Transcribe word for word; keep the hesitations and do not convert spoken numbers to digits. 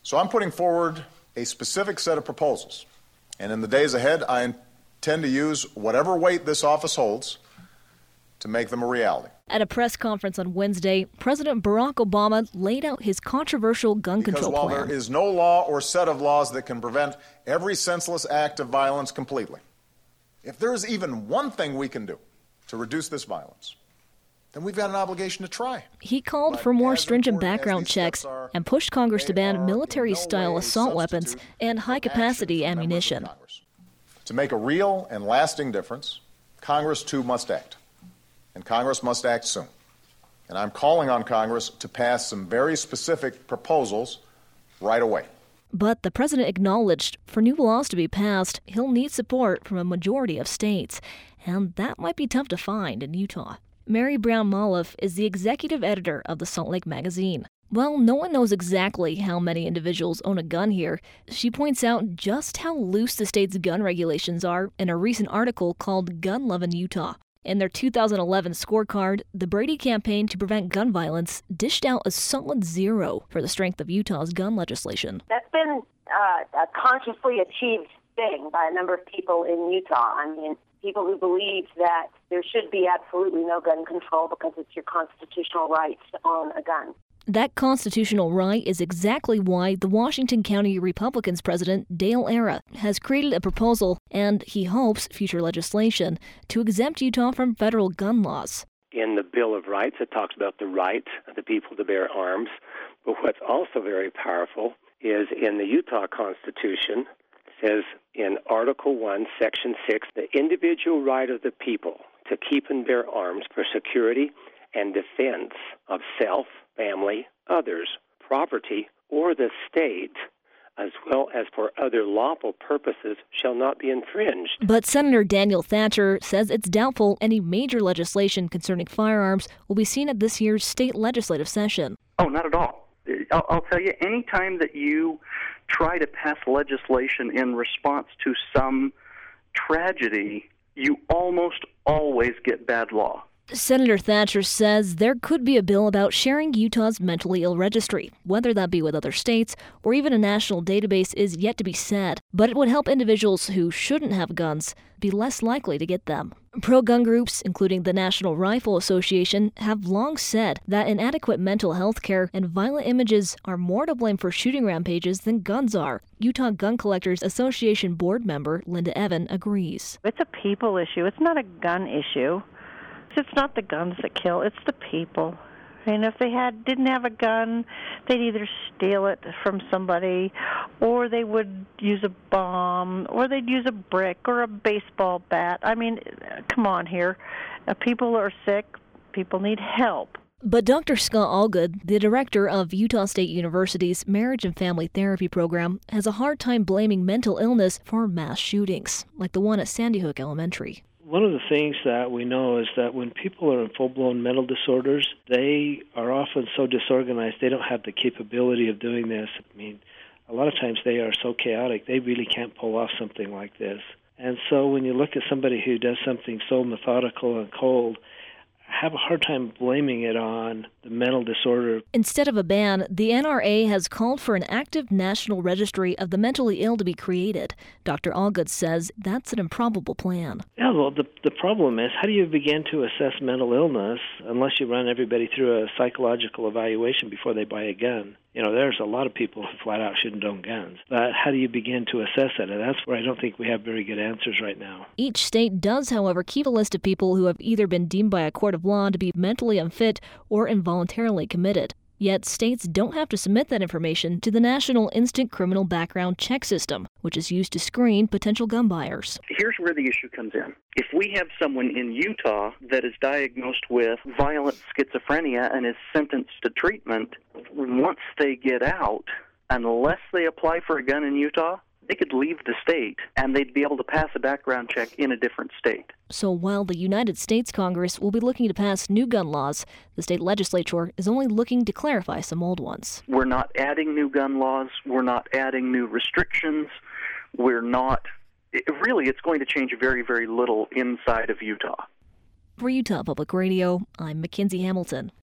So I'm putting forward a specific set of proposals, and in the days ahead, I intend to use whatever weight this office holds to make them a reality. At a press conference on Wednesday, President Barack Obama laid out his controversial gun because control while plan. There is no law or set of laws that can prevent every senseless act of violence completely, if there is even one thing we can do to reduce this violence, then we've got an obligation to try. He called but for more stringent background checks are, and pushed Congress to ban military-style no assault weapons and high-capacity ammunition. To make a real and lasting difference, Congress, too, must act. And Congress must act soon. And I'm calling on Congress to pass some very specific proposals right away. But the president acknowledged for new laws to be passed, he'll need support from a majority of states. And that might be tough to find in Utah. Mary Brown Malouf is the executive editor of the Salt Lake Magazine. While no one knows exactly how many individuals own a gun here, she points out just how loose the state's gun regulations are in a recent article called Gun Love in Utah. In their two thousand eleven scorecard, the Brady campaign to prevent gun violence dished out a solid zero for the strength of Utah's gun legislation. That's been uh, a consciously achieved thing by a number of people in Utah. I mean, people who believe that there should be absolutely no gun control because it's your constitutional right to own a gun. That constitutional right is exactly why the Washington County Republicans president, Dale Era, has created a proposal, and he hopes future legislation, to exempt Utah from federal gun laws. In the Bill of Rights, it talks about the right of the people to bear arms. But what's also very powerful is in the Utah Constitution, it says in Article one, Section six, the individual right of the people to keep and bear arms for security and defense of self, family, others, property, or the state, as well as for other lawful purposes, shall not be infringed. But Senator Daniel Thatcher says it's doubtful any major legislation concerning firearms will be seen at this year's state legislative session. Oh, not at all. I'll, I'll tell you, any time that you try to pass legislation in response to some tragedy, you almost always get bad law. Senator Thatcher says there could be a bill about sharing Utah's mentally ill registry. Whether that be with other states or even a national database is yet to be said, but it would help individuals who shouldn't have guns be less likely to get them. Pro-gun groups, including the National Rifle Association, have long said that inadequate mental health care and violent images are more to blame for shooting rampages than guns are. Utah Gun Collectors Association board member Linda Evan agrees. It's a people issue. It's not a gun issue. It's not the guns that kill, it's the people. And if they had didn't have a gun, they'd either steal it from somebody, or they would use a bomb, or they'd use a brick or a baseball bat. I mean, come on here. Uh, people are sick. People need help. But Doctor Scott Allgood, the director of Utah State University's Marriage and Family Therapy program, has a hard time blaming mental illness for mass shootings, like the one at Sandy Hook Elementary. One of the things that we know is that when people are in full-blown mental disorders, they are often so disorganized they don't have the capability of doing this. I mean, a lot of times they are so chaotic they really can't pull off something like this. And so when you look at somebody who does something so methodical and cold, I have a hard time blaming it on the mental disorder. Instead of a ban, the N R A has called for an active national registry of the mentally ill to be created. Doctor Allgood says that's an improbable plan. Yeah, well, the, the problem is, how do you begin to assess mental illness unless you run everybody through a psychological evaluation before they buy a gun? You know, there's a lot of people who flat out shouldn't own guns. But how do you begin to assess it? And that's where I don't think we have very good answers right now. Each state does, however, keep a list of people who have either been deemed by a court of law to be mentally unfit or involuntarily committed. Yet states don't have to submit that information to the National Instant Criminal Background Check System, which is used to screen potential gun buyers. Here's where the issue comes in. If we have someone in Utah that is diagnosed with violent schizophrenia and is sentenced to treatment, once they get out, unless they apply for a gun in Utah, they could leave the state and they'd be able to pass a background check in a different state. So while the United States Congress will be looking to pass new gun laws, the state legislature is only looking to clarify some old ones. We're not adding new gun laws. We're not adding new restrictions. We're not... It, really, it's going to change very, very little inside of Utah. For Utah Public Radio, I'm Mackenzie Hamilton.